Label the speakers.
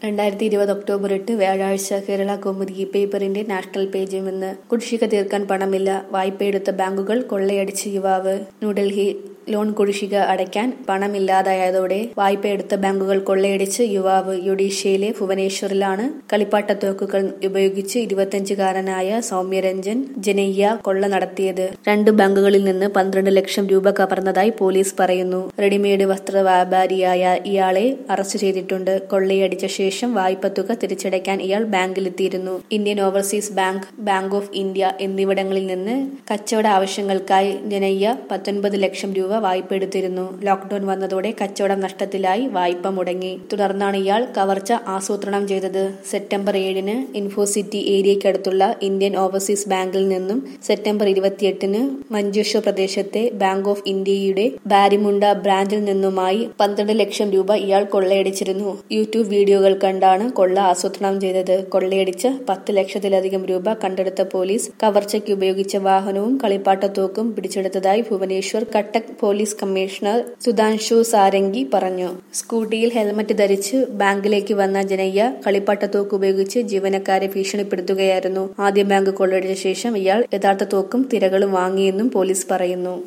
Speaker 1: 2020 October 8 വ്യാഴാഴ്ച കേരള കൗമുദി പേപ്പറിന്റെ national പേജിൽ നിന്ന് കുടിശ്ശിക തീർക്കാൻ പണമില്ല, വായ്പയെടുത്ത ബാങ്കുകൾ കൊള്ളയടിച്ച് യുവാവ്. ന്യൂഡൽഹി ലോൺ കുടിശ്ശിക അടയ്ക്കാൻ പണമില്ലാതായതോടെ വായ്പയെടുത്ത ബാങ്കുകൾ കൊള്ളയടിച്ച് യുവാവ്. ഒഡീഷയിലെ ഭുവനേശ്വറിലാണ് കളിപ്പാട്ടത്തോക്കുകൾ ഉപയോഗിച്ച് 25-കാരനായ സൗമ്യരഞ്ജൻ ജനയ്യ കൊള്ള നടത്തിയത്. 2 ബാങ്കുകളിൽ നിന്ന് 12 ലക്ഷം രൂപ കവർന്നതായി പോലീസ് പറയുന്നു. റെഡിമെയ്ഡ് വസ്ത്ര വ്യാപാരിയായ ഇയാളെ അറസ്റ്റ് ചെയ്തിട്ടുണ്ട്. കൊള്ളയടിച്ച ശേഷം വായ്പ തുക തിരിച്ചടയ്ക്കാൻ ഇയാൾ ബാങ്കിലെത്തിയിരുന്നു. Indian overseas bank, bank of India എന്നിവിടങ്ങളിൽ നിന്ന് കച്ചവട ആവശ്യങ്ങൾക്കായി ജനയ്യ 19 ലക്ഷം രൂപ വായ്പ എടുത്തിരുന്നു. ലോക്ഡൌൺ വന്നതോടെ കച്ചവടം നഷ്ടത്തിലായി, വായ്പ മുടങ്ങി. തുടർന്നാണ് ഇയാൾ കവർച്ച ആസൂത്രണം ചെയ്തത്. സെപ്റ്റംബർ 7-ന് ഇൻഫോസിറ്റി ഏരിയയ്ക്കടുത്തുള്ള ഇന്ത്യൻ ഓവർസീസ് ബാങ്കിൽ നിന്നും സെപ്റ്റംബർ 28-ന് മഞ്ചേശ്വർ പ്രദേശത്തെ ബാങ്ക് ഓഫ് ഇന്ത്യയുടെ ബാരിമുണ്ട ബ്രാഞ്ചിൽ നിന്നുമായി 12 ലക്ഷം രൂപ ഇയാൾ കൊള്ളയടിച്ചിരുന്നു. യൂട്യൂബ് വീഡിയോകൾ കണ്ടാണ് കൊള്ള ആസൂത്രണം ചെയ്തത്. കൊള്ളയടിച്ച 10 ലക്ഷത്തിലധികം രൂപ കണ്ടെടുത്ത പോലീസ് കവർച്ചയ്ക്ക് ഉപയോഗിച്ച വാഹനവും കളിപ്പാട്ടത്തോക്കും പിടിച്ചെടുത്തതായി ഭുവനേശ്വർ കട്ടക് പോലീസ് കമ്മീഷണർ സുധാൻഷു സാരംഗി പറഞ്ഞു. സ്കൂട്ടിയിൽ ഹെൽമറ്റ് ധരിച്ച് ബാങ്കിലേക്ക് വന്ന ജനയ്യ കളിപ്പാട്ടത്തോക്ക് ഉപയോഗിച്ച് ജീവനക്കാരെ ഭീഷണിപ്പെടുത്തുകയായിരുന്നു. ആദ്യം ബാങ്ക് കൊള്ളയടിച്ച ശേഷം ഇയാൾ യഥാർത്ഥ തോക്കും തിരകളും വാങ്ങിയെന്നും പോലീസ് പറയുന്നു.